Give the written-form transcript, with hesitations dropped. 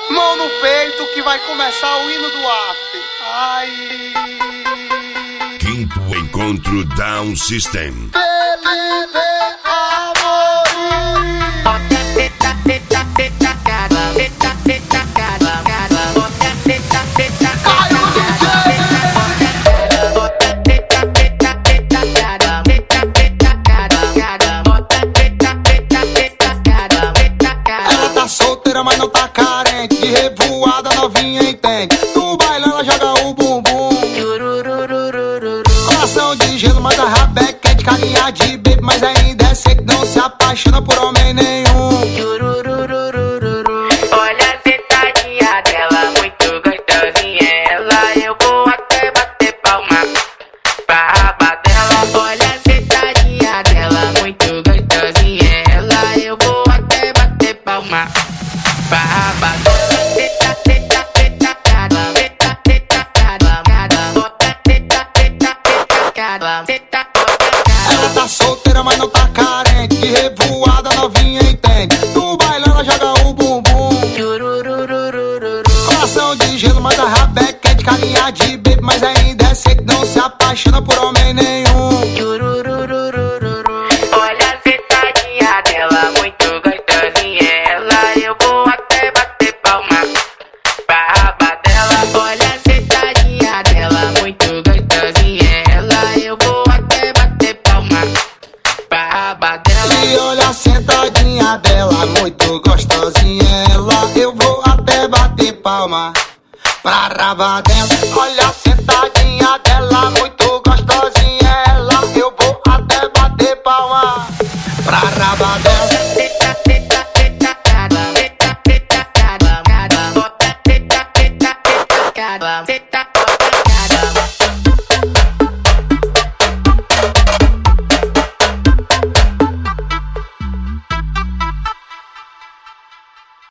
Mão no peito que vai começar o hino do after. Ai. Quinto encontro Down System. Ela tá solteira, mas não tá carente. De revoada novinha entende. No baile ela joga o bumbum. Coração de gelo, mas a rabé quente. Carinha de baby, mas ainda é seco. Não se apaixona por homem nenhum. Olha a sentadinha dela, muito gostosinha. Ela, eu vou até bater palma pra raba dela. Olha a sentadinha dela, muito gostosinha. Ela, eu vou até bater palma pra raba dela. Ela tá solteira, mas não tá carente. De revoada novinha entende. No baile ela joga o bumbum. Coração de gelo, mas a rabé quente. Carinha de baby, mas ainda é seco. Não se apaixona por homem nenhum. Olha a sentadinha dela, muito gostosinha. Ela, eu vou até bater palma pra raba dela. Olha a sentadinha dela, muito gostosinha. Ela, eu vou até bater palma pra raba dela. E olha a sentadinha dela, muito gostosinha. Ela, eu vou até bater palma pra raba dela. Olha a sentadinha dela, muito gostosinha. Ela, eu vou até bater palma pra raba dela. Senta